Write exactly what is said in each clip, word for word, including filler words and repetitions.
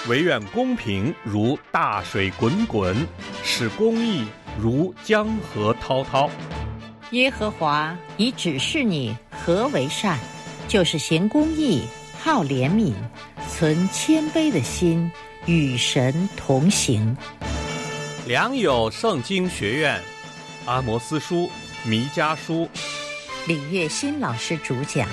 惟愿公平如大水滚滚，使公义如江河滔滔。 耶和华已指示你何为善，就是行公义，好怜悯，存谦卑的心，与神同行。 良友圣经学院阿摩司书弥迦书， 李月新老师主讲。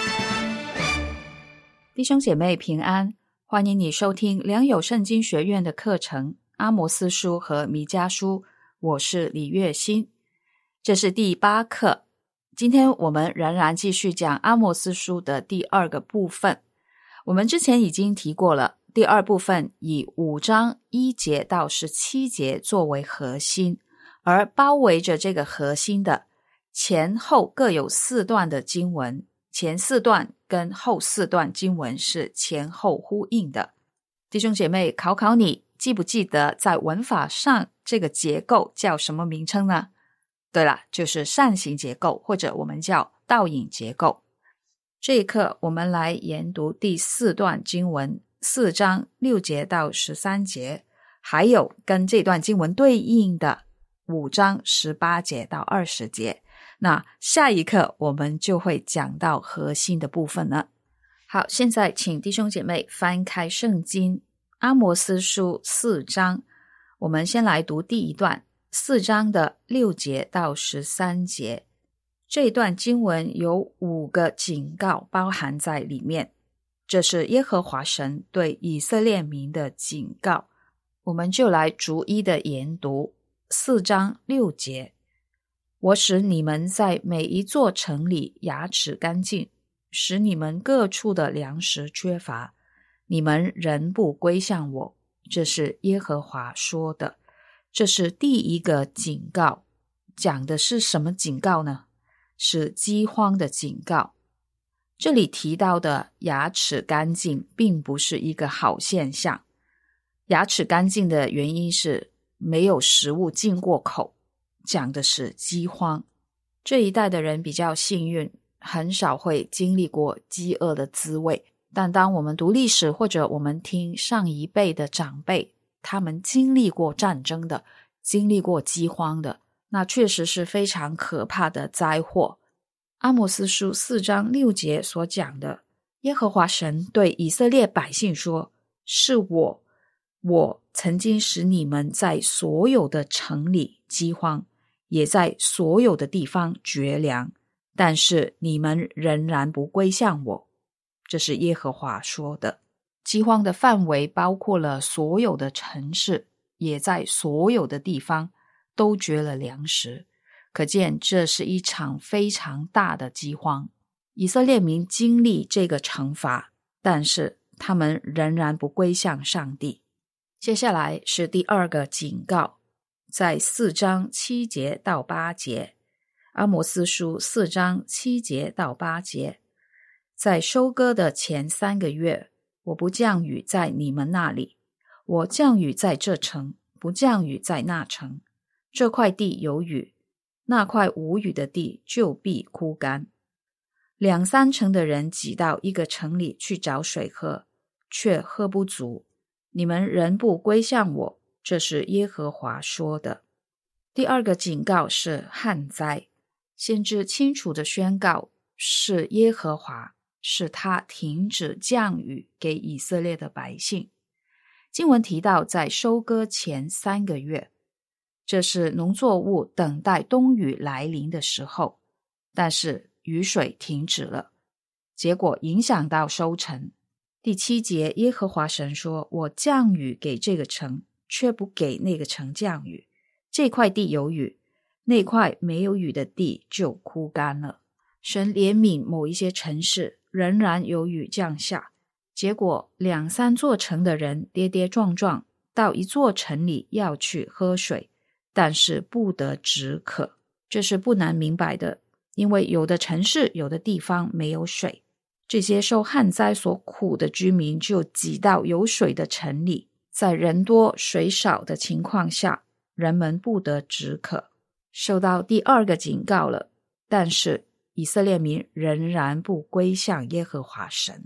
弟兄姐妹平安，欢迎你收听良友圣经学院的课程阿摩司书和弥迦书，我是李月新。这是第八课，今天我们仍然继续讲阿摩司书的第二个部分。我们之前已经提过了，第二部分以五章一节到十七节作为核心，而包围着这个核心的前后各有四段的经文，前四段跟后四段经文是前后呼应的。弟兄姐妹，考考你，记不记得在文法上这个结构叫什么名称呢？对了，就是扇形结构，或者我们叫倒影结构。这一课我们来研读第四段经文，四章六节到十三节，还有跟这段经文对应的五章十八节到二十节。那下一课我们就会讲到核心的部分了。好，现在请弟兄姐妹翻开圣经阿摩司书四章，我们先来读第一段，四章的六节到十三节。这段经文有五个警告包含在里面，这是耶和华神对以色列民的警告。我们就来逐一的研读。四章六节，我使你们在每一座城里牙齿干净，使你们各处的粮食缺乏，你们仍不归向我，这是耶和华说的。这是第一个警告，讲的是什么警告呢？是饥荒的警告。这里提到的牙齿干净并不是一个好现象，牙齿干净的原因是没有食物进过口，讲的是饥荒。这一代的人比较幸运，很少会经历过饥饿的滋味，但当我们读历史，或者我们听上一辈的长辈，他们经历过战争的，经历过饥荒的，那确实是非常可怕的灾祸。阿摩司书四章六节所讲的，耶和华神对以色列百姓说，是我我曾经使你们在所有的城里饥荒，也在所有的地方绝粮，但是你们仍然不归向我，这是耶和华说的。饥荒的范围包括了所有的城市，也在所有的地方都绝了粮食，可见这是一场非常大的饥荒。以色列民经历这个惩罚，但是他们仍然不归向上帝。接下来是第二个警告，在四章七节到八节，阿摩司书四章七节到八节，在收割的前三个月，我不降雨在你们那里，我降雨在这城，不降雨在那城。这块地有雨，那块无雨的地就必枯干。两三成的人挤到一个城里去找水喝，却喝不足。你们仍不归向我，这是耶和华说的。第二个警告是旱灾，先知清楚地宣告，是耶和华，是他停止降雨给以色列的百姓。经文提到在收割前三个月，这是农作物等待冬雨来临的时候，但是雨水停止了，结果影响到收成。第七节，耶和华神说，我降雨给这个城，却不给那个城降雨。这块地有雨，那块没有雨的地就枯干了。神怜悯某一些城市，仍然有雨降下，结果两三座城的人跌跌撞撞到一座城里要去喝水，但是不得止渴。这是不难明白的，因为有的城市有的地方没有水，这些受旱灾所苦的居民就挤到有水的城里，在人多水少的情况下，人们不得止渴，受到第二个警告了。但是以色列民仍然不归向耶和华神。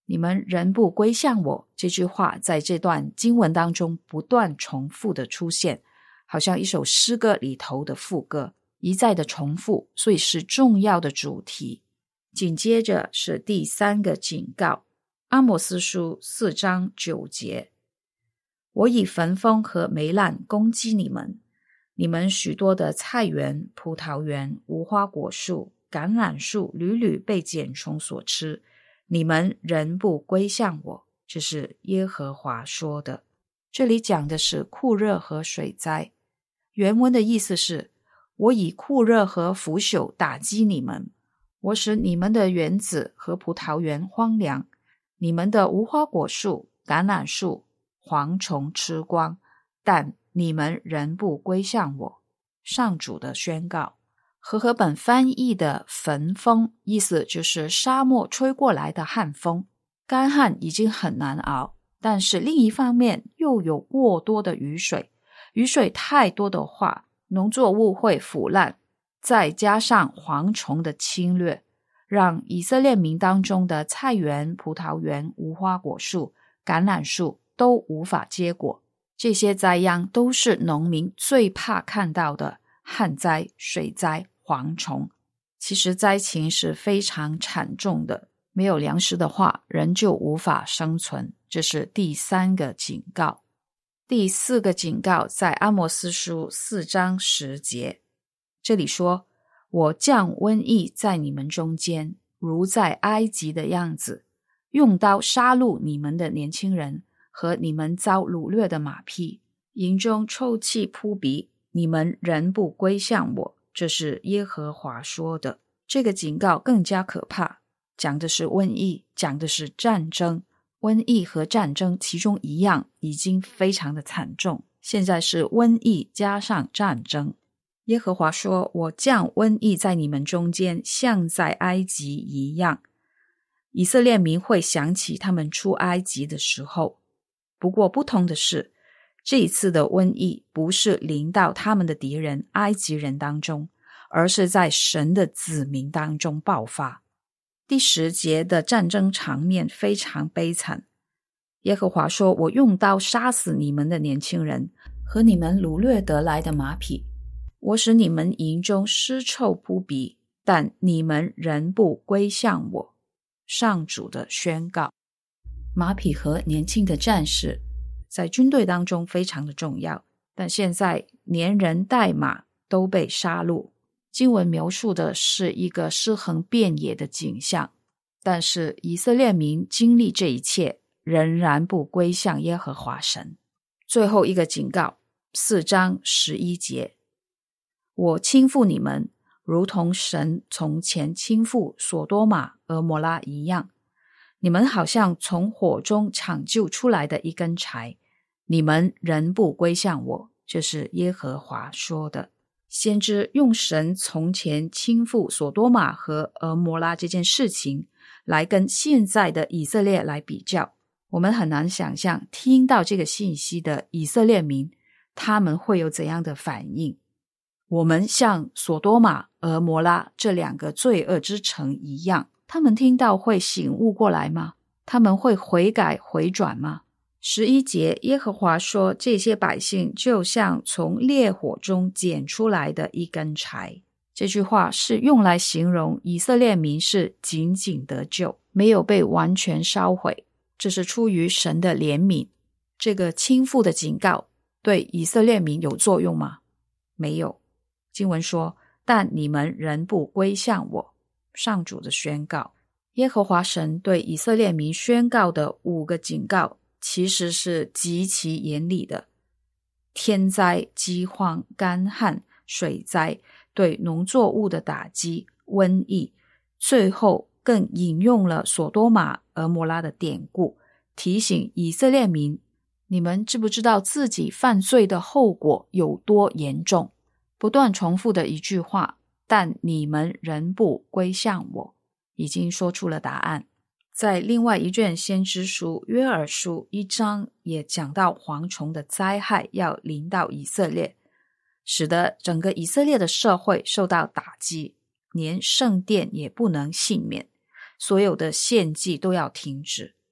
你们仍不归向我，这句话在这段经文当中不断重复的出现，好像一首诗歌里头的副歌，一再的重复，所以是重要的主题。紧接着是第三个警告，阿摩斯书四章九节，我以焚风和霉烂攻击你们，你们许多的菜园、葡萄园、无花果树、橄榄树屡屡被茧虫所吃，你们仍不归向我，这是耶和华说的。这里讲的是酷热和水灾，原文的意思是，我以酷热和腐朽打击你们，我使你们的园子和葡萄园荒凉，你们的无花果树、橄榄树蝗虫吃光，但你们仍不归向我。上主的宣告。和合本翻译的焚风，意思就是沙漠吹过来的旱风，干旱已经很难熬，但是另一方面又有过多的雨水，雨水太多的话，农作物会腐烂，再加上蝗虫的侵略，让以色列民当中的菜园、葡萄园、无花果树、橄榄树都无法结果。这些灾殃都是农民最怕看到的旱灾、水灾、蝗虫。其实灾情是非常惨重的，没有粮食的话，人就无法生存。这是第三个警告。第四个警告在阿摩斯书四章十节，这里说，我降瘟疫在你们中间，如在埃及的样子，用刀杀戮你们的年轻人和你们遭掳掠的马匹，营中臭气扑鼻，你们仍不归向我，这是耶和华说的。这个警告更加可怕，讲的是瘟疫，讲的是战争。瘟疫和战争其中一样已经非常的惨重，现在是瘟疫加上战争。耶和华说，我降瘟疫在你们中间，像在埃及一样。以色列民会想起他们出埃及的时候，不过不同的是，这一次的瘟疫不是临到他们的敌人埃及人当中，而是在神的子民当中爆发。第十节的战争场面非常悲惨。耶和华说，我用刀杀死你们的年轻人和你们掳掠得来的马匹，我使你们营中尸臭扑鼻，但你们仍不归向我。上主的宣告。马匹和年轻的战士在军队当中非常的重要，但现在连人带马都被杀戮。经文描述的是一个尸横遍野的景象，但是以色列民经历这一切，仍然不归向耶和华神。最后一个警告，四章十一节，我倾覆你们，如同神从前倾覆所多玛、俄摩拉一样，你们好像从火中抢救出来的一根柴，你们仍不归向我，这是耶和华说的。先知用神从前倾覆所多玛和俄摩拉这件事情来跟现在的以色列来比较，我们很难想象听到这个信息的以色列民他们会有怎样的反应。我们像所多玛、俄摩拉这两个罪恶之城一样，他们听到会醒悟过来吗？他们会悔改回转吗？十一节，耶和华说，这些百姓就像从烈火中捡出来的一根柴。这句话是用来形容以色列民是仅仅得救，没有被完全烧毁，这是出于神的怜悯。这个倾覆的警告对以色列民有作用吗？没有。经文说，但你们仍不归向我。上主的宣告。耶和华神对以色列民宣告的五个警告其实是极其严厉的。天灾、饥荒、干旱、水灾，对农作物的打击、瘟疫，最后更引用了所多玛、俄摩拉的典故，提醒以色列民，你们知不知道自己犯罪的后果有多严重？不断重复的一句话，但你们仍不归向我，已经说出了答案。在另外一卷先知书约珥书一章也讲到蝗虫的灾害要临到以色列，使得整个以色列的社会受到打击，连圣殿也不能幸免，所有的献祭都要停止。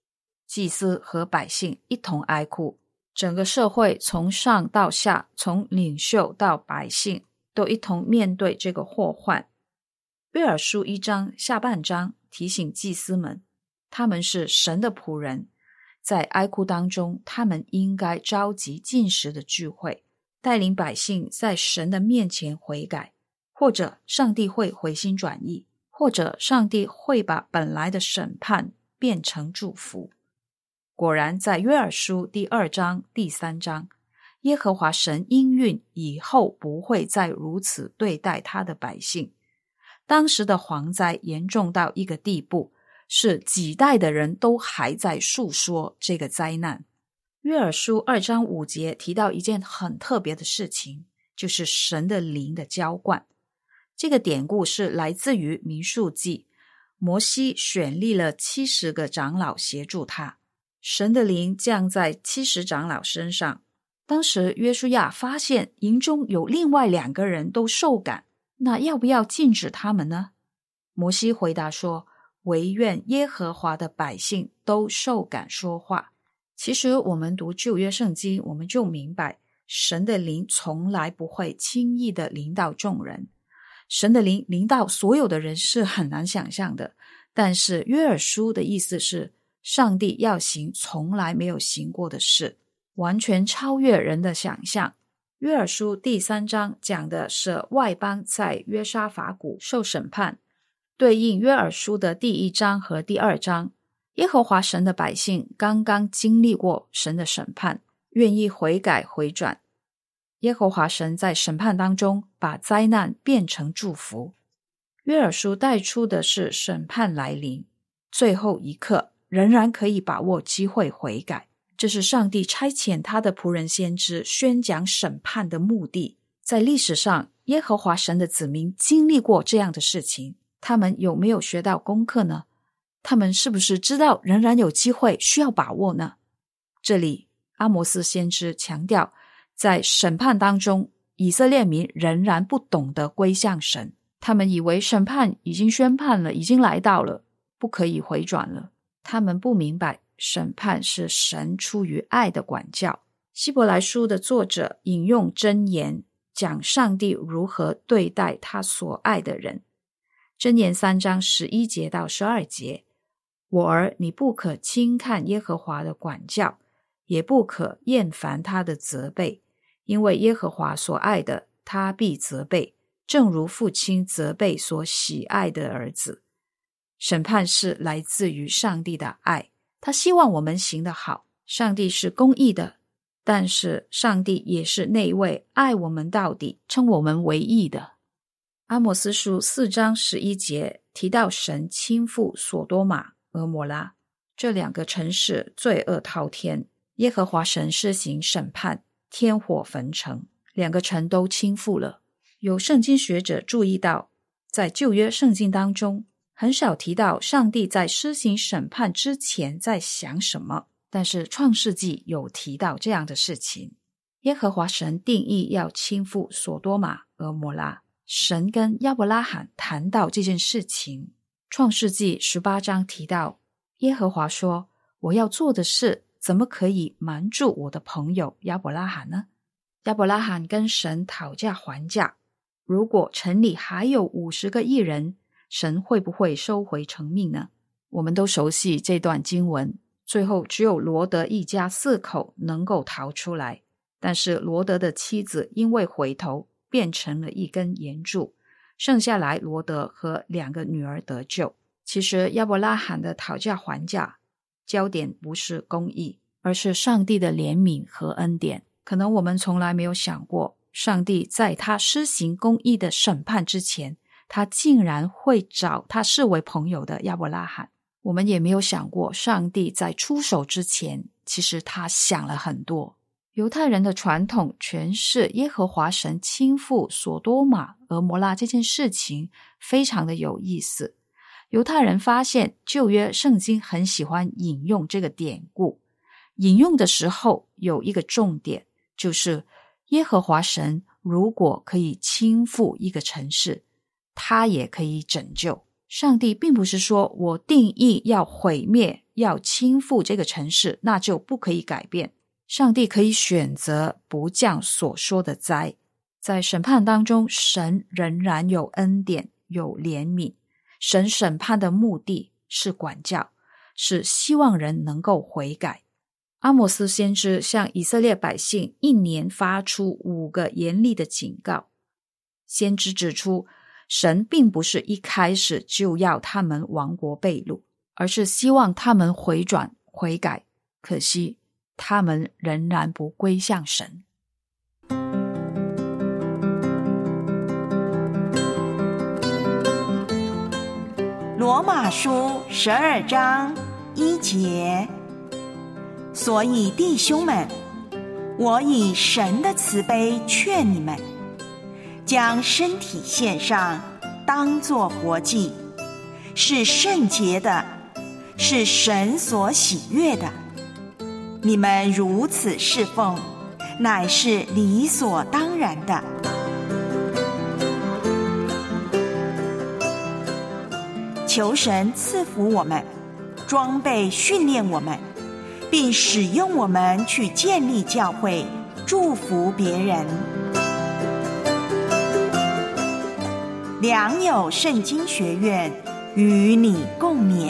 祭司和百姓一同哀哭，整个社会从上到下，从领袖到百姓，都一同面对这个祸患。约珥书一章下半章提醒祭司们，他们是神的仆人，在哀哭当中，他们应该召集禁食的聚会，带领百姓在神的面前悔改，或者上帝会回心转意，或者上帝会把本来的审判变成祝福。果然在约珥书第二章第三章，耶和华神应允以后不会再如此对待他的百姓。当时的蝗灾严重到一个地步，是几代的人都还在述说这个灾难。约珥书二章五节提到一件很特别的事情，就是神的灵的浇灌。这个典故是来自于民数记，摩西选立了七十个长老协助他，神的灵降在七十长老身上。当时约书亚发现营中有另外两个人都受感，那要不要禁止他们呢？摩西回答说，惟愿耶和华的百姓都受感说话。其实我们读旧约圣经，我们就明白神的灵从来不会轻易的临到众人，神的灵临到所有的人是很难想象的。但是约珥书的意思是，上帝要行从来没有行过的事，完全超越人的想象。约珥书第三章讲的是外邦在约沙法谷受审判，对应约珥书的第一章和第二章，耶和华神的百姓刚刚经历过神的审判，愿意悔改回转。耶和华神在审判当中把灾难变成祝福。约珥书带出的是审判来临，最后一刻仍然可以把握机会悔改，这是上帝差遣他的仆人先知宣讲审判的目的。在历史上，耶和华神的子民经历过这样的事情，他们有没有学到功课呢？他们是不是知道仍然有机会需要把握呢？这里阿摩斯先知强调，在审判当中，以色列民仍然不懂得归向神，他们以为审判已经宣判了，已经来到了，不可以回转了。他们不明白审判是神出于爱的管教。希伯来书的作者引用箴言，讲上帝如何对待他所爱的人。箴言三章十一节到十二节，我儿，你不可轻看耶和华的管教，也不可厌烦他的责备，因为耶和华所爱的，他必责备，正如父亲责备所喜爱的儿子。审判是来自于上帝的爱，他希望我们行得好。上帝是公义的，但是上帝也是那位爱我们到底，称我们为义的。阿摩斯书四章十一节提到神倾覆所多玛、俄摩拉这两个城市罪恶滔天，耶和华神施行审判，天火焚城，两个城都倾覆了。有圣经学者注意到，在旧约圣经当中很少提到上帝在施行审判之前在想什么，但是创世纪有提到这样的事情。耶和华神定义要倾覆所多玛、俄摩拉，神跟亚伯拉罕谈到这件事情。创世纪十八章提到，耶和华说，我要做的事怎么可以瞒住我的朋友亚伯拉罕呢？亚伯拉罕跟神讨价还价，如果城里还有五十个义人，神会不会收回成命呢？我们都熟悉这段经文，最后只有罗德一家四口能够逃出来，但是罗德的妻子因为回头变成了一根岩柱，剩下来罗德和两个女儿得救。其实亚伯拉罕的讨价还价焦点不是公义，而是上帝的怜悯和恩典。可能我们从来没有想过，上帝在他施行公义的审判之前，他竟然会找他视为朋友的亚伯拉罕。我们也没有想过，上帝在出手之前，其实他想了很多。犹太人的传统诠释耶和华神倾覆所多玛、俄摩拉这件事情非常的有意思。犹太人发现旧约圣经很喜欢引用这个典故，引用的时候有一个重点，就是耶和华神如果可以倾覆一个城市，他也可以拯救。上帝并不是说我定义要毁灭要倾覆这个城市，那就不可以改变。上帝可以选择不降所说的灾。在审判当中，神仍然有恩典，有怜悯。神审判的目的是管教，是希望人能够悔改。阿摩斯先知向以色列百姓一年发出五个严厉的警告。先知指出，神并不是一开始就要他们亡国被掳，而是希望他们回转悔改。可惜他们仍然不归向神。 罗马书十二章一节，所以弟兄们，我以神的慈悲劝你们，将身体献上，当作活祭，是圣洁的，是神所喜悦的。你们如此侍奉，乃是理所当然的。求神赐福我们，装备训练我们，并使用我们去建立教会，祝福别人。良友圣经学院与你共勉。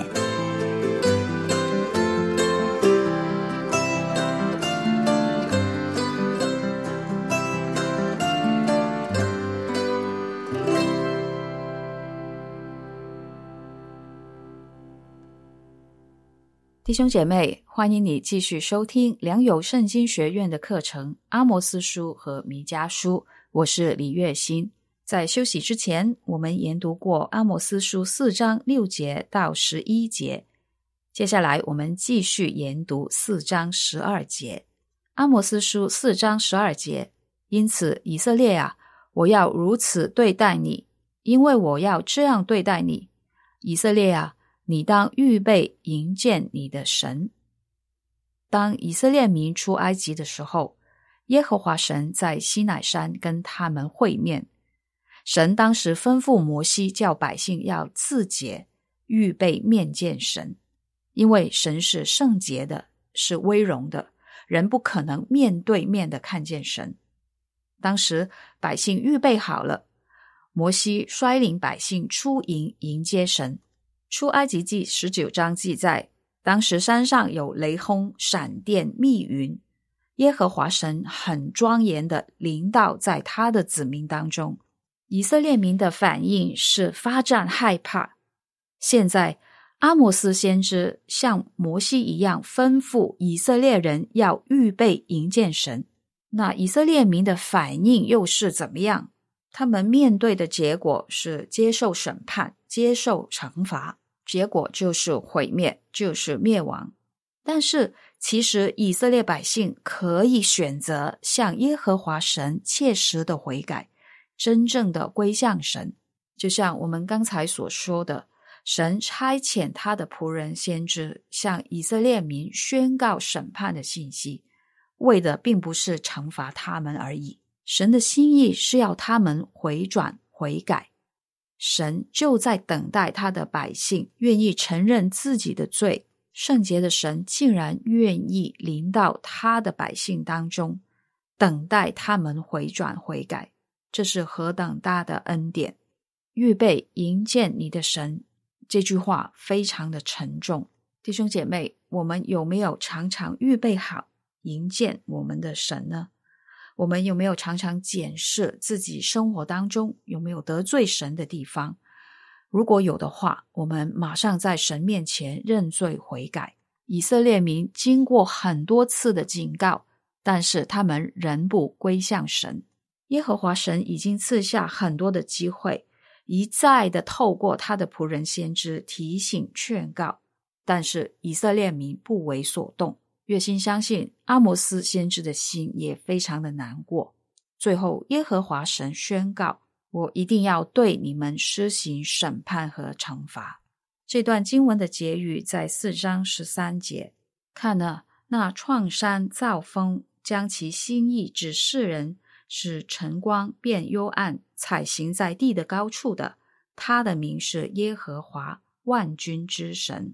弟兄姐妹，欢迎你继续收听良友圣经学院的课程阿摩司书和弥迦书，我是李月馨。在休息之前，我们研读过阿摩司书四章六节到十一节，接下来我们继续研读四章十二节。阿摩司书四章十二节，因此以色列啊，我要如此对待你，因为我要这样对待你。以色列啊，你当预备迎见你的神。当以色列民出埃及的时候，耶和华神在西乃山跟他们会面。神当时吩咐摩西叫百姓要自洁，预备面见神，因为神是圣洁的，是威荣的，人不可能面对面的看见神。当时百姓预备好了，摩西率领百姓出营迎接神。出埃及记十九章记载，当时山上有雷轰、闪电、密云，耶和华神很庄严的临到在他的子民当中。以色列民的反应是发战害怕。现在阿摩司先知像摩西一样吩咐以色列人要预备迎见神。那以色列民的反应又是怎么样？他们面对的结果是接受审判，接受惩罚，结果就是毁灭，就是灭亡。但是其实以色列百姓可以选择向耶和华神切实的悔改，真正的归向神。就像我们刚才所说的，神差遣他的仆人先知向以色列民宣告审判的信息，为的并不是惩罚他们而已，神的心意是要他们回转悔改。神就在等待他的百姓愿意承认自己的罪，圣洁的神竟然愿意临到他的百姓当中，等待他们回转悔改，这是何等大的恩典。预备迎见你的神，这句话非常的沉重。弟兄姐妹，我们有没有常常预备好迎见我们的神呢？我们有没有常常检视自己生活当中有没有得罪神的地方？如果有的话，我们马上在神面前认罪悔改。以色列民经过很多次的警告，但是他们仍不归向神。耶和华神已经赐下很多的机会，一再的透过他的仆人先知提醒劝告，但是以色列民不为所动。月馨相信阿摩司先知的心也非常的难过。最后耶和华神宣告，我一定要对你们施行审判和惩罚。这段经文的结语在四章十三节，看了那创山造风，将其心意指示人，使晨光变幽暗，采行在地的高处的，他的名是耶和华万军之神。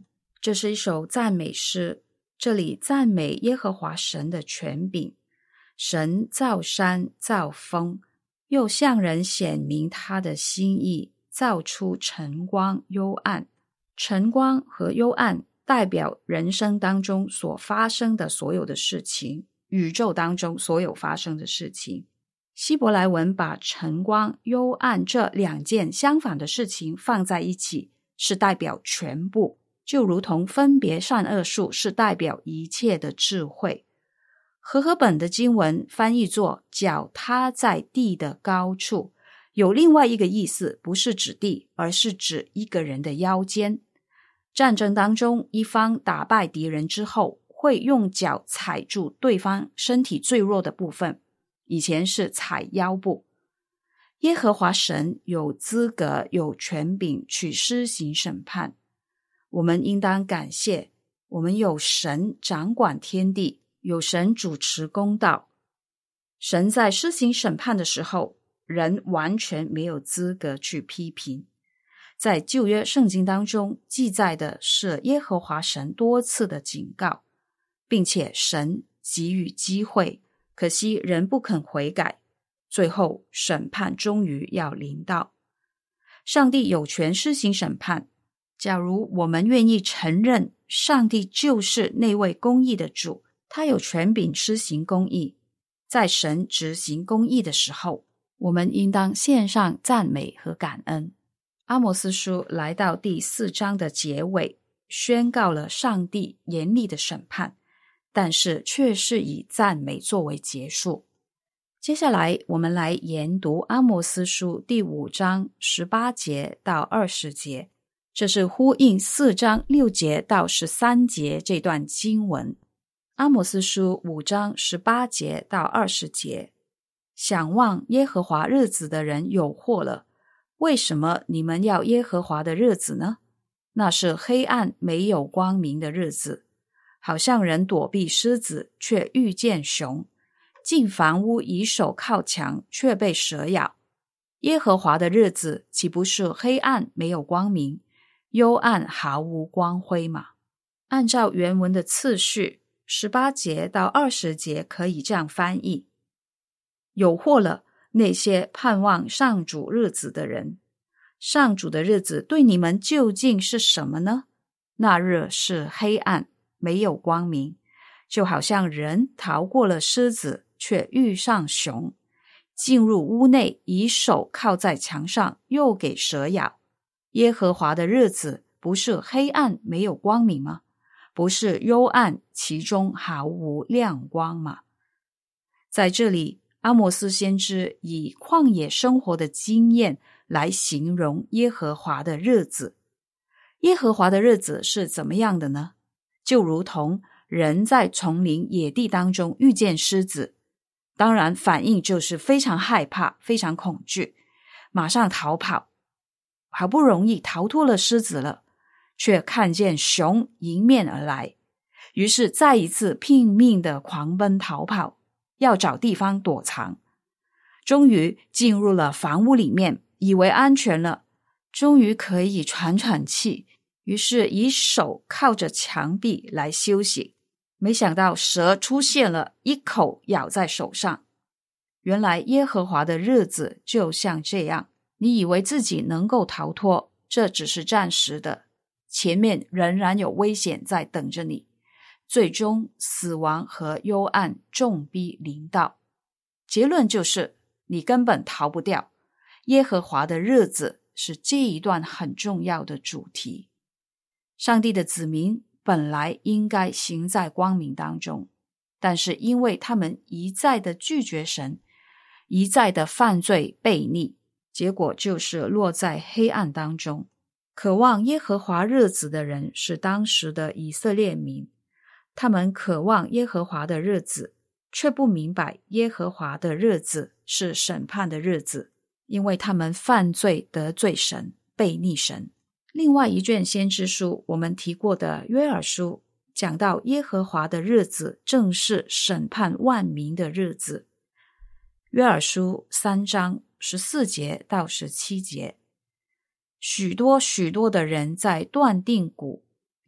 这是一首赞美诗，这里赞美耶和华神的权柄。神造山造风，又向人显明他的心意，造出晨光幽暗。晨光和幽暗代表人生当中所发生的所有的事情，宇宙当中所有发生的事情。希伯来文把晨光幽暗这两件相反的事情放在一起，是代表全部，就如同分别善恶树是代表一切的智慧。和合本的经文翻译作脚踏在地的高处，有另外一个意思，不是指地，而是指一个人的腰间。战争当中，一方打败敌人之后，会用脚踩住对方身体最弱的部分，以前是踩腰部。耶和华神有资格有权柄去施行审判，我们应当感谢，我们有神掌管天地，有神主持公道。神在施行审判的时候，人完全没有资格去批评。在旧约圣经当中记载的是耶和华神多次的警告，并且神给予机会，可惜人不肯悔改，最后审判终于要临到。上帝有权施行审判，假如我们愿意承认上帝就是那位公义的主，他有权柄施行公义，在神执行公义的时候，我们应当献上赞美和感恩。阿摩斯书来到第四章的结尾，宣告了上帝严厉的审判，但是却是以赞美作为结束。接下来我们来研读阿摩斯书第五章十八节到二十节，这是呼应四章六节到十三节这段经文。阿摩斯书五章十八节到二十节，想望耶和华日子的人有祸了，为什么你们要耶和华的日子呢？那是黑暗没有光明的日子，好像人躲避狮子，却遇见熊；进房屋以手靠墙，却被蛇咬。耶和华的日子岂不是黑暗没有光明，幽暗毫无光辉吗？按照原文的次序，十八节到二十节可以这样翻译：有祸了那些盼望上主日子的人，上主的日子对你们究竟是什么呢？那日是黑暗，没有光明，就好像人逃过了狮子，却遇上熊；进入屋内，以手靠在墙上，又给蛇咬。耶和华的日子不是黑暗没有光明吗？不是幽暗，其中毫无亮光吗？在这里，阿摩斯先知以旷野生活的经验来形容耶和华的日子。耶和华的日子是怎么样的呢？就如同人在丛林野地当中遇见狮子，当然反应就是非常害怕，非常恐惧，马上逃跑。好不容易逃脱了狮子了，却看见熊迎面而来，于是再一次拼命的狂奔逃跑，要找地方躲藏。终于进入了房屋里面，以为安全了，终于可以喘喘气，于是以手靠着墙壁来休息。没想到蛇出现了，一口咬在手上。原来耶和华的日子就像这样，你以为自己能够逃脱，这只是暂时的，前面仍然有危险在等着你，最终死亡和幽暗重逼临到。结论就是你根本逃不掉，耶和华的日子是这一段很重要的主题。上帝的子民本来应该行在光明当中，但是因为他们一再的拒绝神，一再的犯罪悖逆，结果就是落在黑暗当中。渴望耶和华日子的人是当时的以色列民，他们渴望耶和华的日子，却不明白耶和华的日子是审判的日子，因为他们犯罪得罪神，悖逆神。另外一卷先知书，我们提过的约珥书，讲到耶和华的日子正是审判万民的日子。约珥书三章十四节到十七节，许多许多的人在断定谷，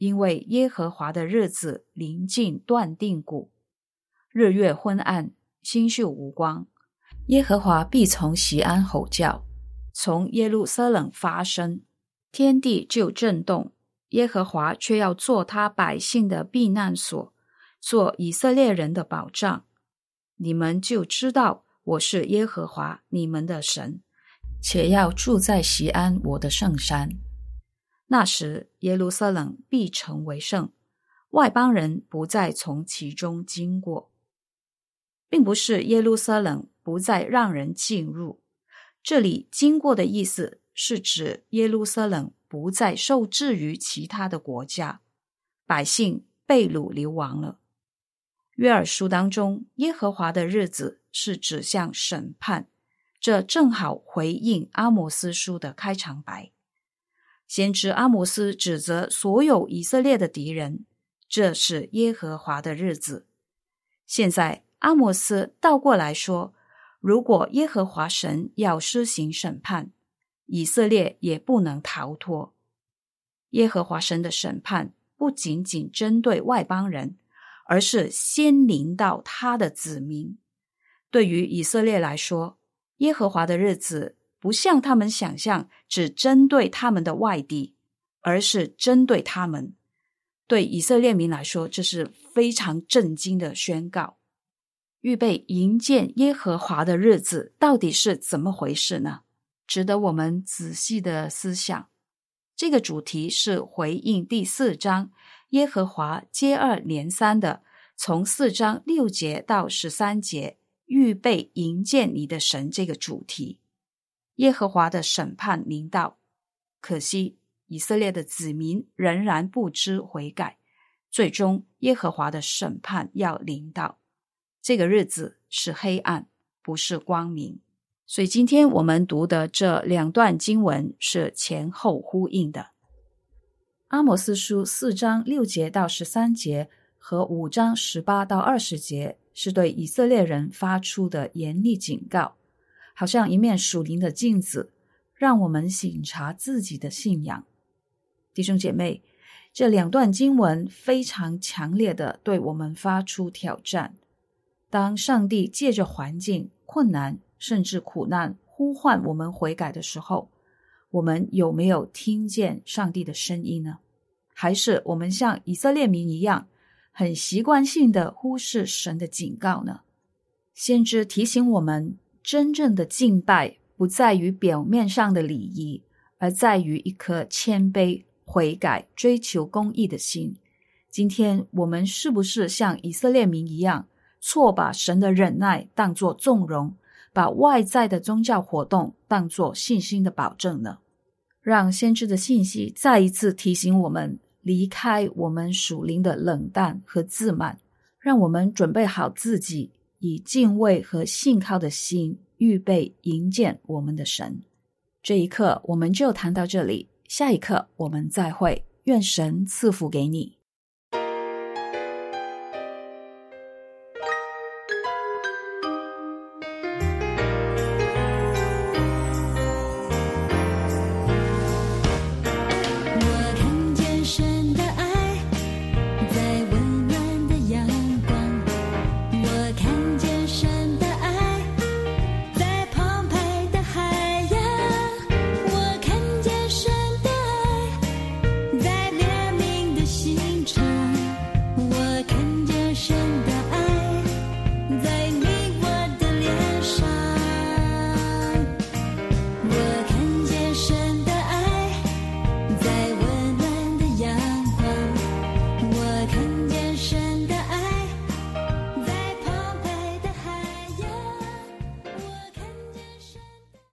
因为耶和华的日子临近断定谷，日月昏暗，星宿无光，耶和华必从锡安吼叫，从耶路撒冷发声，天地就震动。耶和华却要做他百姓的避难所，做以色列人的保障。你们就知道我是耶和华你们的神，且要住在锡安我的圣山。那时耶路撒冷必成为圣，外邦人不再从其中经过。并不是耶路撒冷不再让人进入，这里经过的意思是指耶路撒冷不再受制于其他的国家，百姓被掳流亡了。约珥书当中，耶和华的日子是指向审判，这正好回应阿摩斯书的开场白。先知阿摩斯指责所有以色列的敌人，这是耶和华的日子。现在阿摩斯倒过来说，如果耶和华神要施行审判，以色列也不能逃脱。耶和华神的审判不仅仅针对外邦人，而是先临到他的子民。对于以色列来说，耶和华的日子不像他们想象只针对他们的外敌，而是针对他们。对以色列民来说，这是非常震惊的宣告。预备迎接耶和华的日子到底是怎么回事呢？值得我们仔细的思想。这个主题是回应第四章耶和华接二连三的从四章六节到十三节预备迎接你的神这个主题。耶和华的审判临到，可惜以色列的子民仍然不知悔改，最终耶和华的审判要临到。这个日子是黑暗，不是光明。所以今天我们读的这两段经文是前后呼应的。阿摩斯书四章六节到十三节和五章十八到二十节是对以色列人发出的严厉警告，好像一面属灵的镜子，让我们省察自己的信仰。弟兄姐妹，这两段经文非常强烈的对我们发出挑战。当上帝借着环境、困难甚至苦难呼唤我们悔改的时候，我们有没有听见上帝的声音呢？还是我们像以色列民一样，很习惯性的忽视神的警告呢？先知提醒我们，真正的敬拜不在于表面上的礼仪，而在于一颗谦卑、悔改、追求公义的心。今天我们是不是像以色列民一样，错把神的忍耐当作纵容，把外在的宗教活动当作信心的保证呢？让先知的信息再一次提醒我们，离开我们属灵的冷淡和自满，让我们准备好自己，以敬畏和信靠的心预备迎接我们的神。这一刻我们就谈到这里，下一刻我们再会，愿神赐福给你。